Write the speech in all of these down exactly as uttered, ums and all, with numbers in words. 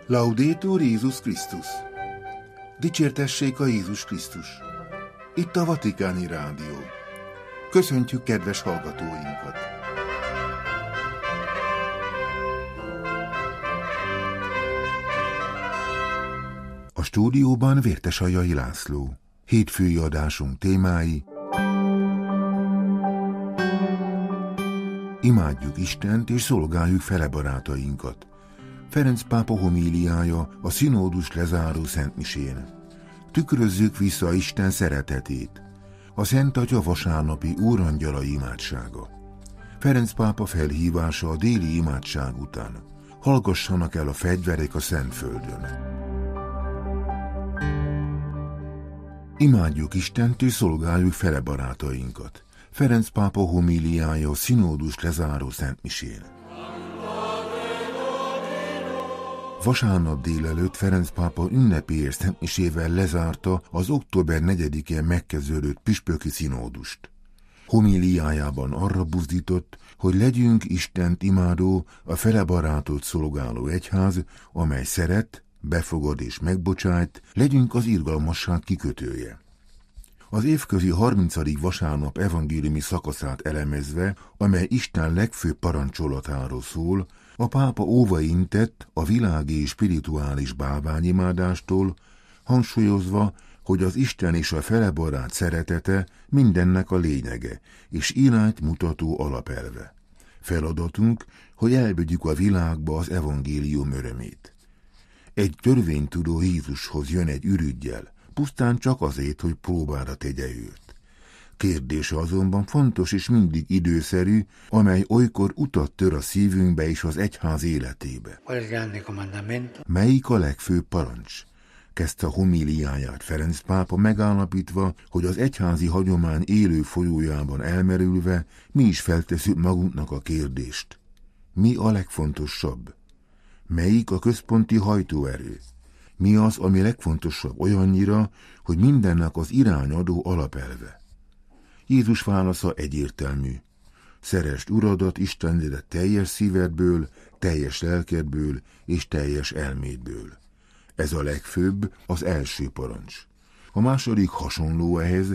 Laudetur Jézus Krisztus! Dicsértessék a Jézus Krisztus! Itt a Vatikáni Rádió. Köszöntjük kedves hallgatóinkat! A stúdióban Vértesajai László. Hétfői adásunk témái: imádjuk Istent és szolgáljuk fele barátainkat. Ferenc pápa homíliája a szinódus lezáró szentmisén. Tükrözzük vissza Isten szeretetét. A Szent Atya vasárnapi úrangyala imádsága. Ferenc pápa felhívása a déli imádság után. Hallgassanak el a fegyverek a Szentföldön. Imádjuk Istent és szolgáljuk fele barátainkat. Ferenc pápa homíliája a szinódus lezáró szentmisén. Vasárnap délelőtt Ferenc pápa ünnepélyes szentmisével lezárta az október negyedikén megkezdődött püspöki szinódust. Homíliájában arra buzdított, hogy legyünk Istent imádó, a fele barátot szolgáló egyház, amely szeret, befogad és megbocsájt, legyünk az irgalmasság kikötője. Az évközi harmincadik vasárnap evangéliumi szakaszát elemezve, amely Isten legfőbb parancsolatáról szól, a pápa óvaintett a világi és spirituális bálványimádástól, hangsúlyozva, hogy az Isten és a fele barát szeretete mindennek a lényege, és irányt mutató alapelve. Feladatunk, hogy elvegyük a világba az evangélium örömét. Egy törvénytudó Jézushoz jön egy ürüggyel, pusztán csak azért, hogy próbára tegye őt. Kérdése azonban fontos és mindig időszerű, amely olykor utat tör a szívünkbe és az egyház életébe. Melyik a legfőbb parancs? Kezdte a homíliáját Ferenc pápa megállapítva, hogy az egyházi hagyomány élő folyójában elmerülve mi is feltesszük magunknak a kérdést. Mi a legfontosabb? Melyik a központi hajtóerő? Mi az, ami legfontosabb olyannyira, hogy mindennek az irányadó alapelve? Jézus válasza egyértelmű. Szeresd Uradat, Istenedet teljes szívedből, teljes lelkedből és teljes elmédből. Ez a legfőbb, az első parancs. A második hasonló ehhez: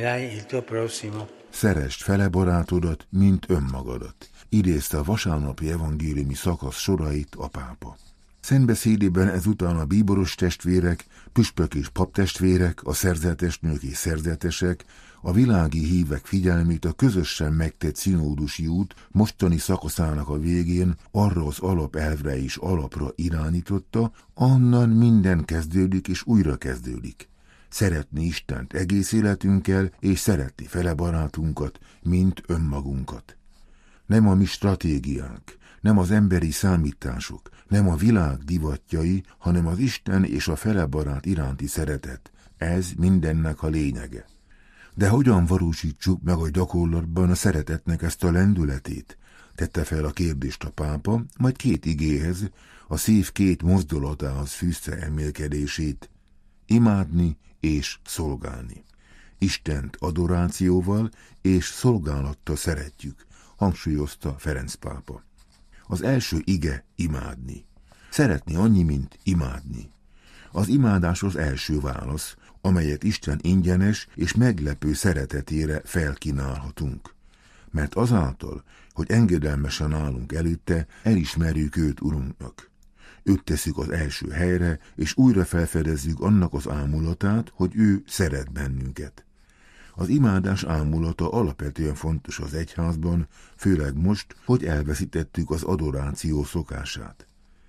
szeresd fele barátodat, mint önmagadat. Idézte a vasárnapi evangéliumi szakasz sorait a pápa. Szentbeszédében ezután a bíboros testvérek, püspök és paptestvérek, a szerzetes nők és szerzetesek, a világi hívek figyelmét a közösen megtett szinódusi út mostani szakaszának a végén arra az alapelvre és alapra irányította, ahonnan minden kezdődik és újra kezdődik. Szeretni Istent egész életünkkel, és szeretni fele barátunkat, mint önmagunkat. Nem a mi stratégiánk, nem az emberi számítások, nem a világ divatjai, hanem az Isten és a fele barát iránti szeretet. Ez mindennek a lényege. De hogyan valósítsuk meg a gyakorlatban a szeretetnek ezt a lendületét? Tette fel a kérdést a pápa, majd két igéhez, a szív két mozdulatához fűzte emélkedését: imádni és szolgálni. Istent adorációval és szolgálattal szeretjük, hangsúlyozta Ferenc pápa. Az első ige imádni. Szeretni annyi, mint imádni. Az imádás az első válasz, amelyet Isten ingyenes és meglepő szeretetére felkínálhatunk. Mert azáltal, hogy engedelmesen állunk előtte, elismerjük őt Urunknak. Őt tesszük az első helyre, és újra felfedezzük annak az ámulatát, hogy ő szeret bennünket. Az imádás ámulata alapvetően fontos az egyházban, főleg most, hogy elveszítettük az adoráció szokását.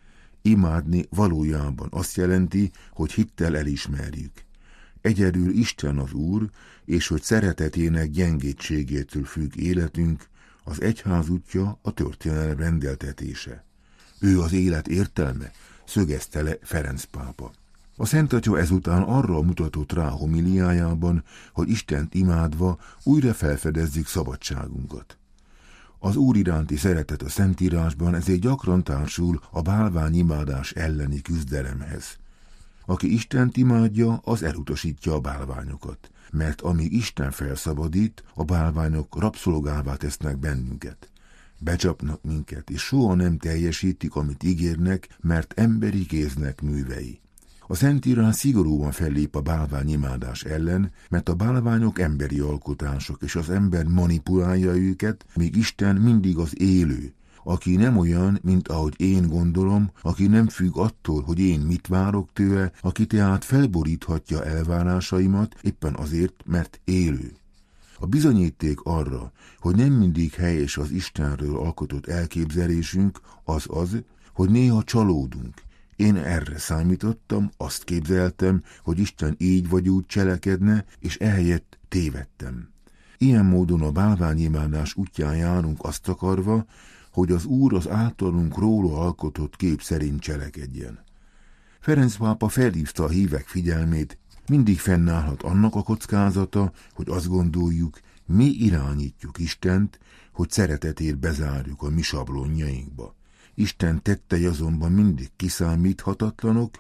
Imádni valójában azt jelenti, hogy hittel elismerjük. Egyedül Isten az Úr, és hogy szeretetének gyengétségétől függ életünk, az egyház útja a történelem rendeltetése. Ő az élet értelme, szögezte le Ferenc pápa. A Szent Atya ezután arra mutatott rá homíliájában, hogy Istent imádva újra felfedezzük szabadságunkat. Az Úr iránti szeretet a Szentírásban ezért gyakran társul a bálványimádás elleni küzdelemhez. Aki Istent imádja, az elutasítja a bálványokat, mert amíg Isten felszabadít, a bálványok rabszolgává tesznek bennünket. becsapnak minket, és soha nem teljesítik, amit ígérnek, mert emberi kéznek művei. A Szentírás szigorúan fellép a bálványimádás ellen, mert a bálványok emberi alkotások, és az ember manipulálja őket, míg Isten mindig az élő, aki nem olyan, mint ahogy én gondolom, aki nem függ attól, hogy én mit várok tőle, aki tehát felboríthatja elvárásaimat éppen azért, mert élő. A bizonyíték arra, hogy nem mindig helyes az Istenről alkotott elképzelésünk, az az, hogy néha csalódunk. Én erre számítottam, azt képzeltem, hogy Isten így vagy úgy cselekedne, és ehelyett tévedtem. Ilyen módon a bálványimádás útján járunk azt akarva, hogy az Úr az általunk róla alkotott kép szerint cselekedjen. Ferenc pápa felhívta a hívek figyelmét, mindig fennállhat annak a kockázata, hogy azt gondoljuk, mi irányítjuk Istent, hogy szeretetét bezárjuk a mi sablonjainkba. Isten tettei azonban mindig kiszámíthatatlanok,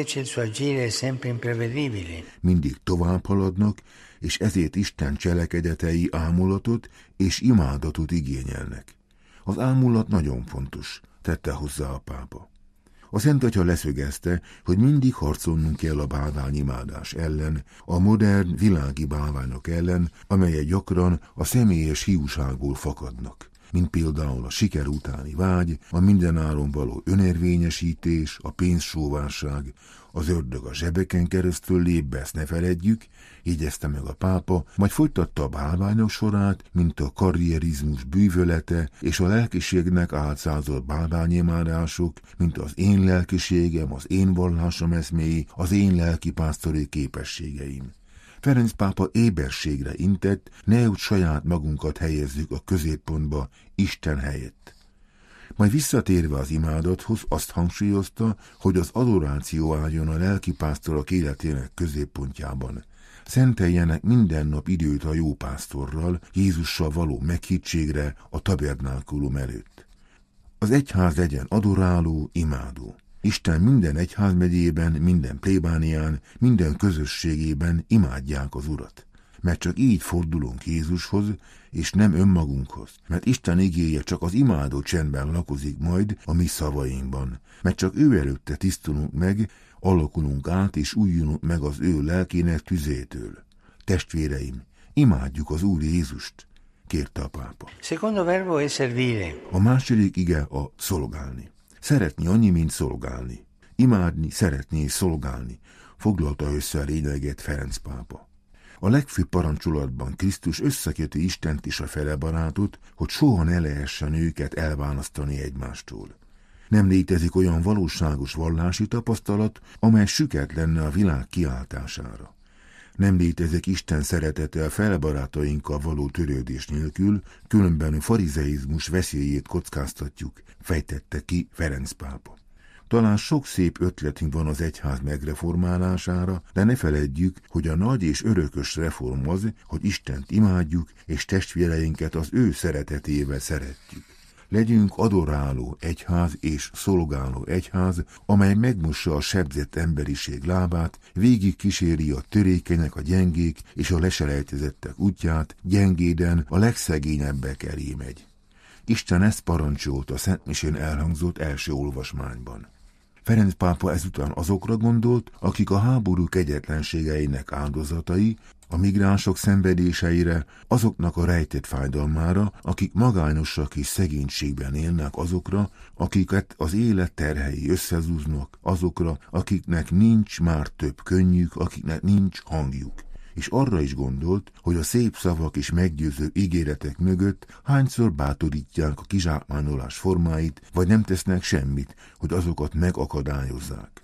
mindig tovább haladnak, és ezért Isten cselekedetei ámulatot és imádatot igényelnek. Az ámulat nagyon fontos, tette hozzá a pápa. A Szent Atya leszögezte, hogy mindig harcolnunk kell a bálványimádás ellen, a modern világi bálványok ellen, amelyek gyakran a személyes hiúságból fakadnak, mint például a siker utáni vágy, a mindenáron való önérvényesítés, a pénzsóvárság, az ördög a zsebeken keresztül lép be, ezt ne feledjük, jegyezte meg a pápa, majd folytatta a bálványok sorát, mint a karrierizmus bűvölete és a lelkiségnek álcázott bálványimádások, mint az én lelkiségem, az én vallásom eszméi, az én lelkipásztori képességeim. Ferenc pápa éberségre intett, ne úgy saját magunkat helyezzük a középpontba, Isten helyett. Majd visszatérve az imádathoz azt hangsúlyozta, hogy az adoráció álljon a lelkipásztorok életének középpontjában. Szenteljenek minden nap időt a jó pásztorral, Jézussal való meghittségre a tabernákulum előtt. Az egyház legyen adoráló, imádó. Isten minden egyházmegyében, minden plébánián, minden közösségében imádják az Urat. Mert csak így fordulunk Jézushoz, és nem önmagunkhoz. Mert Isten igéje csak az imádó csendben lakozik majd a mi szavainkban. Mert csak ő előtte tisztulunk meg, alakulunk át, és újjulunk meg az ő lelkének tüzétől. Testvéreim, imádjuk az Úr Jézust, kérte a pápa. Secondo verbo è servire. A második ige a szolgálni. Szeretni annyi, mint szolgálni. Imádni, szeretni és szolgálni, foglalta össze a lényeget Ferenc pápa. A legfőbb parancsolatban Krisztus összeköti Istent és a felebarátot, hogy soha ne lehessen őket elválasztani egymástól. Nem létezik olyan valóságos vallási tapasztalat, amely süket lenne a világ kiáltására. Nem létezik Isten szeretete a felebarátainkkal való törődés nélkül, különben a farizeizmus veszélyét kockáztatjuk, fejtette ki Ferenc pápa. Talán sok szép ötletünk van az egyház megreformálására, de ne feledjük, hogy a nagy és örökös reform az, hogy Istent imádjuk, és testvéreinket az ő szeretetével szeretjük. Legyünk adoráló egyház és szolgáló egyház, amely megmossa a sebzett emberiség lábát, végig kíséri a törékenyek, a gyengék és a leselejtezettek útját, gyengéden a legszegényebbek elé megy. Isten ezt parancsolt a szentmisén elhangzott első olvasmányban. Ferenc pápa ezután azokra gondolt, akik a háború kegyetlenségeinek áldozatai, a migránsok szenvedéseire, azoknak a rejtett fájdalmára, akik magányosak és szegénységben élnek, azokra, akiket az élet terhei összezúznak, azokra, akiknek nincs már több könnyük, akiknek nincs hangjuk. És arra is gondolt, hogy a szép szavak és meggyőző ígéretek mögött hányszor bátorítják a kizsákmányolás formáit, vagy nem tesznek semmit, hogy azokat megakadályozzák.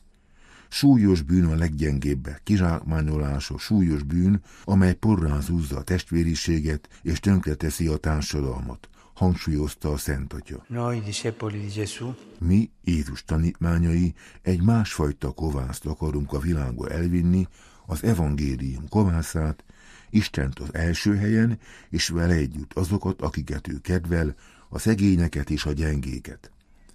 Súlyos bűn a leggyengébbek, kizsákmányolása súlyos bűn, amely porrázúzza a testvériséget és tönkreteszi a társadalmat, hangsúlyozta a Szent Atya. Noi, discepoli di Gesù, mi, Jézus tanítmányai, egy másfajta kovászt akarunk a világba elvinni, az evangélium kovászát, Istent az első helyen, és vele együtt azokat, akiket ő kedvel, a szegényeket és a gyengéket.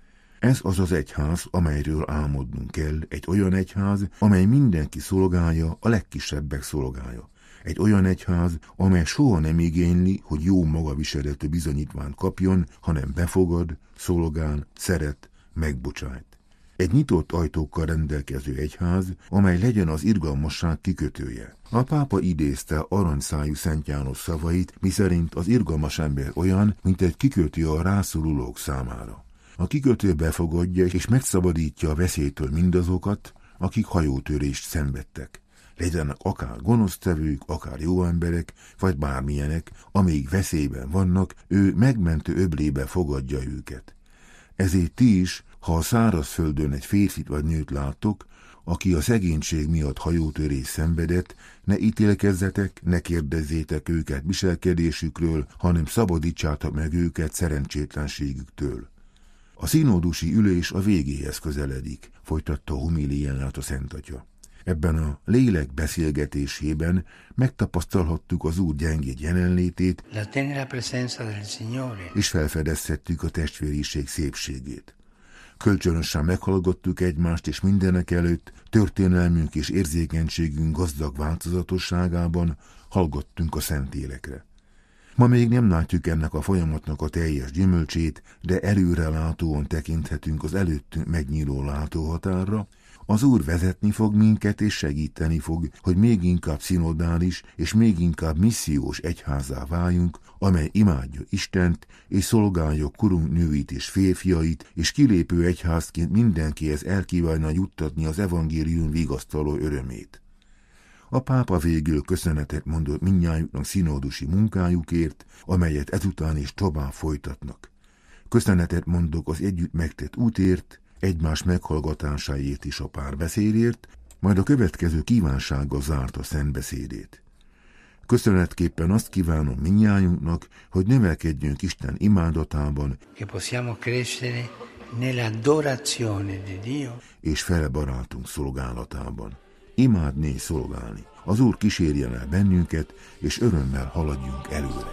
Ez az az egyház, amelyről álmodnunk kell, egy olyan egyház, amely mindenki szolgálja, a legkisebbek szolgálja. Egy olyan egyház, amely soha nem igényli, hogy jó magaviseletű bizonyítványt kapjon, hanem befogad, szolgál, szeret, megbocsájt. Egy nyitott ajtókkal rendelkező egyház, amely legyen az irgalmasság kikötője. A pápa idézte aranyszájú Szent János szavait, miszerint az irgalmas ember olyan, mint egy kikötő a rászorulók számára. A kikötő befogadja és megszabadítja a veszélytől mindazokat, akik hajótörést szenvedtek. Legyenek akár gonosztevők, akár jó emberek, vagy bármilyenek, amíg veszélyben vannak, ő megmentő öblébe fogadja őket. Ezért ti is, ha a szárazföldön egy férfit vagy nőt láttok, aki a szegénység miatt hajótörés szenvedett, ne ítélkezzetek, ne kérdezzétek őket viselkedésükről, hanem szabadítsátok meg őket szerencsétlenségüktől. A színódusi ülés a végéhez közeledik, folytatta a homíliáját a Szent Atya. Ebben a lélek beszélgetésében megtapasztalhattuk az Úr gyengéd jelenlétét, és felfedezhettük a testvériség szépségét. Kölcsönösen meghallgattuk egymást, és mindenek előtt történelmünk és érzékenységünk gazdag változatosságában hallgattunk a szentélekre. Ma még nem látjuk ennek a folyamatnak a teljes gyümölcsét, de előrelátóan tekinthetünk az előttünk megnyíló látóhatárra. Az Úr vezetni fog minket és segíteni fog, hogy még inkább szinodális és még inkább missziós egyházzá váljunk, amely imádja Istent és szolgálja korunk nőit és férfiait, és kilépő egyházként mindenkihez elkívánna juttatni az evangélium vigasztaló örömét. A pápa végül köszönetet mondott mindnyájuknak színódusi munkájukért, amelyet ezután is tovább folytatnak. Köszönetet mondok az együtt megtett útért, egymás meghallgatásáért is a párbeszédért, majd a következő kívánsággal zárta szentbeszédét. Köszönetképpen azt kívánom mindnyájunknak, hogy növekedjünk Isten imádatában, és fele barátunk szolgálatában. Imádni és szolgálni. Az Úr kísérjen el bennünket, és örömmel haladjunk előre.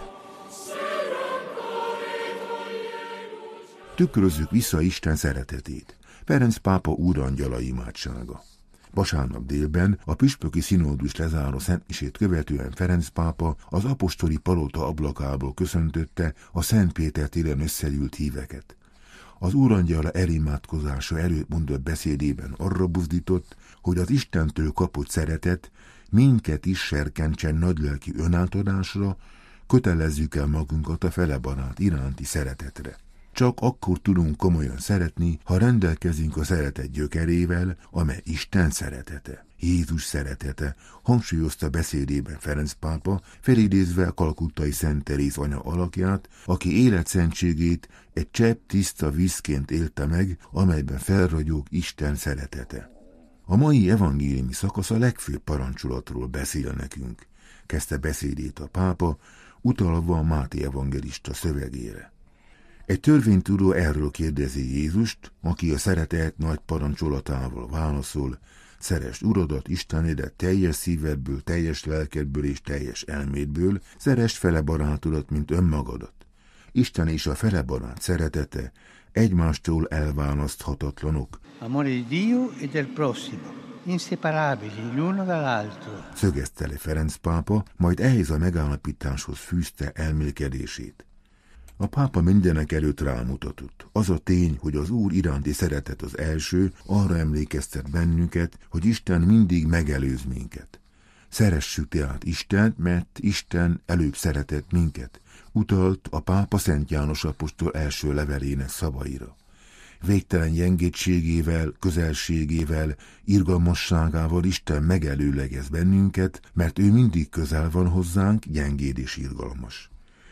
Tükrözzük vissza Isten szeretetét. Ferenc pápa úrangyala imádsága. Vasárnap délben a püspöki színódus lezáró szentmisét követően Ferenc pápa az apostoli palota ablakából köszöntötte a Szent Péter téren összegyűlt híveket. Az úrangyala elimádkozása előtt mondott beszédében arra buzdított, hogy az Istentől kapott szeretet minket is serkentsen nagylelki önátadásra, kötelezzük el magunkat a felebarát iránti szeretetre. Csak akkor tudunk komolyan szeretni, ha rendelkezünk a szeretet gyökerével, amely Isten szeretete, Jézus szeretete, hangsúlyozta beszédében Ferenc pápa, felidézve a kalkuttai Szent Teréz anya alakját, aki életszentségét egy csepp tiszta vízként élte meg, amelyben felragyog Isten szeretete. A mai evangéliumi szakasz a legfőbb parancsolatról beszél nekünk, kezdte beszédét a pápa, utalva a Máté evangélista szövegére. Egy törvénytudó erről kérdezi Jézust, aki a szeretet nagy parancsolatával válaszol: szeresd Uradat, Istenedet teljes szívedből, teljes lelkedből és teljes elmédből, szeresd fele barátodat, mint önmagadat. Isten és a fele barát szeretete egymástól elválaszthatatlanok. Amore di Dio e del prossimo, inseparabili l'uno dall'altro. Szögezte le Ferenc pápa, majd ehhez a megállapításhoz fűzte elmélkedését. A pápa mindenek előtt rámutatott. Az a tény, hogy az Úr iránti szeretet az első, arra emlékeztet bennünket, hogy Isten mindig megelőz minket. Szeressük tehát Istent, mert Isten előbb szeretett minket. Utalt a pápa Szent János apostol első levelének szavaira. Végtelen gyengétségével, közelségével, irgalmasságával Isten megelőlegez bennünket, mert ő mindig közel van hozzánk, gyengéd és irgalmas.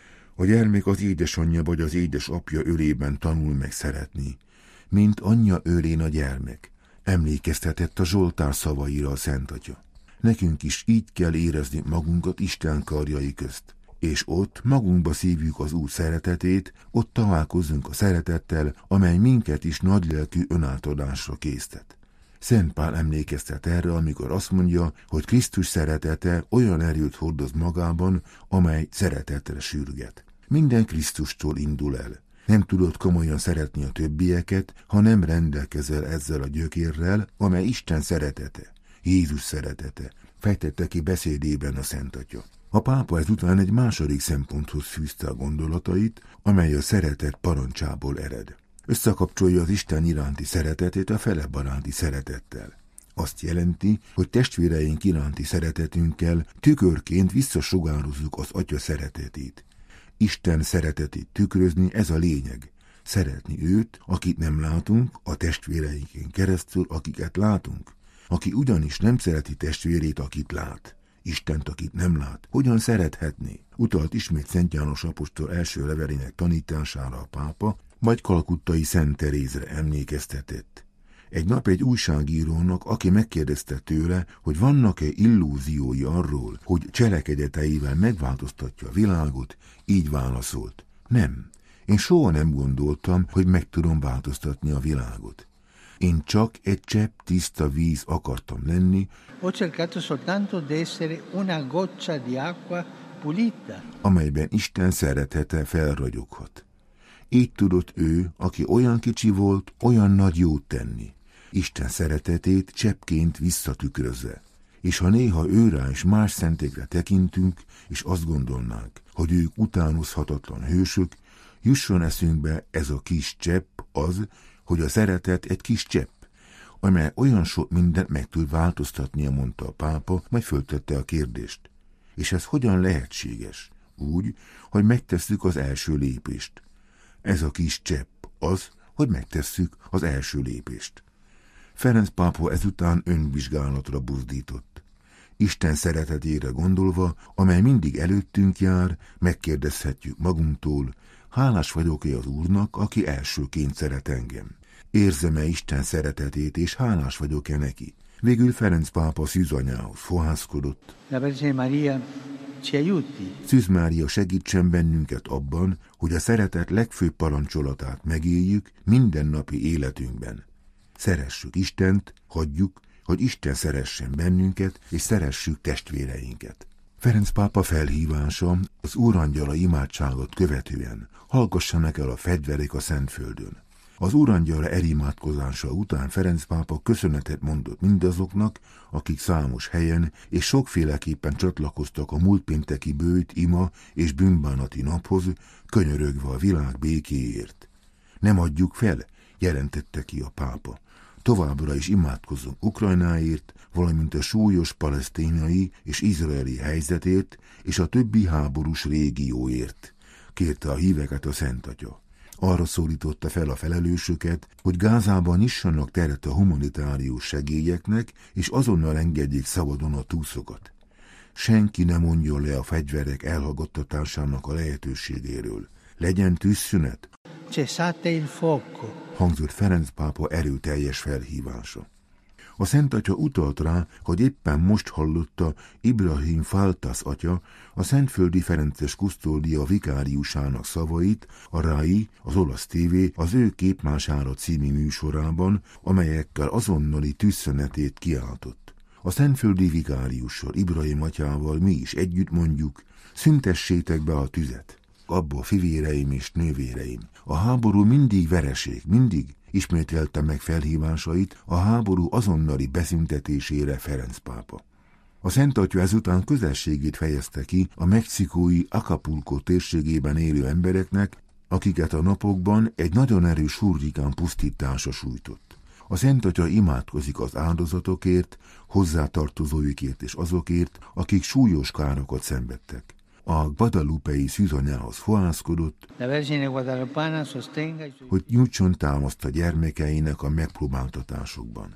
A gyermek az édesanyja vagy az édesapja ölében tanul meg szeretni, mint anyja ölén a gyermek, emlékeztetett a Zsoltár szavaira a Szent Atya. Nekünk is így kell érezni magunkat Isten karjai közt, és ott magunkba szívjuk az Úr szeretetét, ott találkozunk a szeretettel, amely minket is nagylelkű önátadásra késztet. Szent Pál emlékeztet erre, amikor azt mondja, hogy Krisztus szeretete olyan erőt hordoz magában, amely szeretetre sürget. Minden Krisztustól indul el. Nem tudod komolyan szeretni a többieket, ha nem rendelkezel ezzel a gyökérrel, amely Isten szeretete, Jézus szeretete, fejtette ki beszédében a Szent Atya. A pápa ezután egy második szemponthoz fűzte a gondolatait, amely a szeretet parancsából ered. Összekapcsolja az Isten iránti szeretetét a fele baráti szeretettel. Azt jelenti, hogy testvéreink iránti szeretetünkkel tükörként visszasugározzuk az Atya szeretetét. Isten szeretetét tükrözni, ez a lényeg. Szeretni őt, akit nem látunk, a testvéreinken keresztül, akiket látunk. Aki ugyanis nem szereti testvérét, akit lát. Istent, akit nem lát, hogyan szerethetné? Utalt ismét Szent János apostol első levelének tanítására a pápa, majd kalkuttai Szent Terézre emlékeztetett. Egy nap egy újságírónak, aki megkérdezte tőle, hogy vannak-e illúziói arról, hogy cselekedeteivel megváltoztatja a világot, így válaszolt. Nem, én soha nem gondoltam, hogy meg tudom változtatni a világot. Én csak egy csepp tiszta víz akartam lenni, Ho cercato soltanto di essere una goccia di acqua pulita, amelyben Isten szeretete felragyoghat. Így tudott ő, aki olyan kicsi volt, olyan nagy jót tenni. Isten szeretetét cseppként visszatükrözze. És ha néha őrá és más szentekre tekintünk, és azt gondolnánk, hogy ők utánozhatatlan hősök, jusson eszünkbe ez a kis csepp az, hogy a szeretet egy kis csepp, amely olyan sok mindent meg tud változtatnia, mondta a pápa, majd föltette a kérdést. És ez hogyan lehetséges? Úgy, hogy megtesszük az első lépést. Ez a kis csepp az, hogy megtesszük az első lépést. Ferenc pápa ezután önvizsgálatra buzdított. Isten szeretetére gondolva, amely mindig előttünk jár, megkérdezhetjük magunktól, hálás vagyok-e az Úrnak, aki elsőként szeret engem? Érzem-e Isten szeretetét, és hálás vagyok-e neki? Végül Ferenc pápa szűzanyához fohászkodott. la Vergine Maria ci aiuti. Szűz Mária segítsen bennünket abban, hogy a szeretet legfőbb parancsolatát megéljük mindennapi életünkben. Szeressük Istent, hagyjuk, hogy Isten szeressen bennünket, és szeressük testvéreinket. Ferenc pápa felhívása az Úrangyala imádságot követően: hallgassanak el a fegyverek a Szentföldön. Az Úrangyala elimádkozása után Ferenc pápa köszönetet mondott mindazoknak, akik számos helyen és sokféleképpen csatlakoztak a múlt pénteki bőjt, ima és bűnbánati naphoz, könyörögve a világ békéért. Nem adjuk fel, jelentette ki a pápa. Továbbra is imádkozzunk Ukrajnáért, valamint a súlyos palesztinai és izraeli helyzetért és a többi háborús régióért, kérte a híveket a Szent Atya. Arra szólította fel a felelősöket, hogy Gázában nyissanak teret a humanitárius segélyeknek, és azonnal engedjék szabadon a túszokat. Senki ne mondjon le a fegyverek elhallgattatásának a lehetőségéről. Legyen tűzszünet. Cessate il fuoco. Hangzott Ferenc pápa erőteljes felhívása. A Szent Atya utalt rá, hogy éppen most hallotta Ibrahim Faltas atya, a szentföldi Ferences kusztódia vikáriusának szavait a Rai, az olasz tévé az ő képmására című műsorában, amelyekkel azonnali tűzszünetét kiáltott. A szentföldi vikáriussal, Ibrahim atyával mi is együtt mondjuk: szüntessétek be a tüzet. Abba, fivéreim és nővéreim, a háború mindig vereség, mindig, ismételte meg felhívásait a háború azonnali beszüntetésére Ferenc pápa. A Szent Atya ezután közelségét fejezte ki a mexikói Acapulco térségében élő embereknek, akiket a napokban egy nagyon erős hurrikán pusztítása sújtott. A Szent Atya imádkozik az áldozatokért, hozzátartozóikért és azokért, akik súlyos károkat szenvedtek. A guadalupei szűzanyához fohászkodott, hogy nyújtson támaszt a gyermekeinek a megpróbáltatásokban.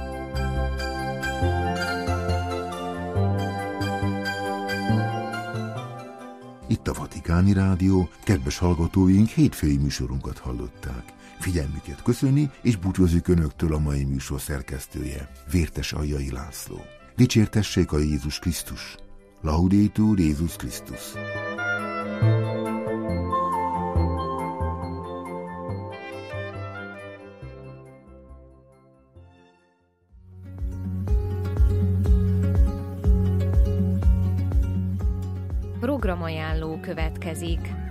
Itt a Vatikáni Rádió, kedves hallgatóink, hétfői műsorunkat hallották. Figyelmüket köszöni, és búcsúzik önöktől a mai műsor szerkesztője, Vértes Aljai László. Dicsértessék a Jézus Krisztus! Laudetur Jézus Krisztus! Programajánló következik.